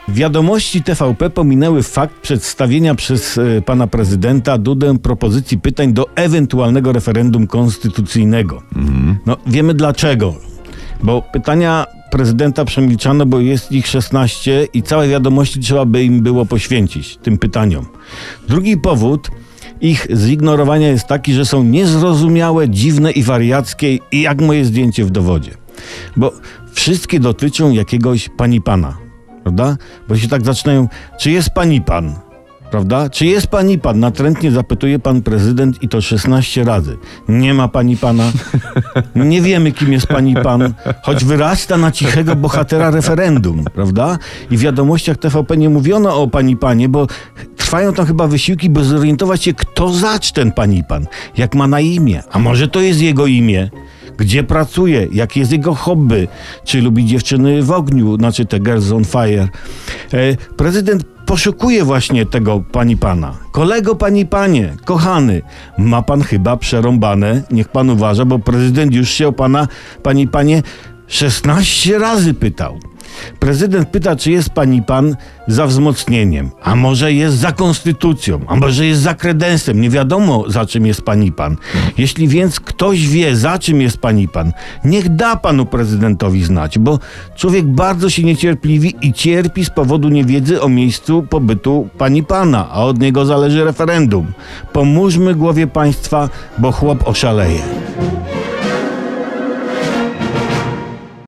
Wiadomości TVP pominęły fakt przedstawienia przez pana prezydenta Dudę propozycji pytań do ewentualnego referendum konstytucyjnego. No, wiemy dlaczego. Bo pytania prezydenta przemilczano, bo jest ich 16 i całe wiadomości trzeba by im było poświęcić, tym pytaniom. Drugi powód ich zignorowania jest taki, że są niezrozumiałe, dziwne i wariackie, i jak moje zdjęcie w dowodzie. Bo wszystkie dotyczą jakiegoś pani pana, prawda? Bo się tak zaczynają, czy jest pani pan? Prawda? Czy jest pani pan? Natrętnie zapytuje pan prezydent i to 16 razy. Nie ma pani pana. Nie wiemy, kim jest pani pan. Choć wyrasta na cichego bohatera referendum, prawda? I w wiadomościach TVP nie mówiono o pani panie, bo trwają tam chyba wysiłki, by zorientować się, kto zacz ten pani pan. Jak ma na imię? A może to jest jego imię? Gdzie pracuje? Jakie jest jego hobby? Czy lubi dziewczyny w ogniu? Znaczy te Girls on Fire. Prezydent poszukuje właśnie tego pani pana. Kolego pani panie, kochany, ma pan chyba przerąbane. Niech pan uważa, bo prezydent już się o pana, pani panie, 16 razy pytał. Prezydent pyta, czy jest pani pan za wzmocnieniem, a może jest za konstytucją, a może jest za kredensem. Nie wiadomo, za czym jest pani pan. Jeśli więc ktoś wie, za czym jest pani pan, niech da panu prezydentowi znać, bo człowiek bardzo się niecierpliwi i cierpi z powodu niewiedzy o miejscu pobytu pani pana, a od niego zależy referendum. Pomóżmy głowie państwa, bo chłop oszaleje.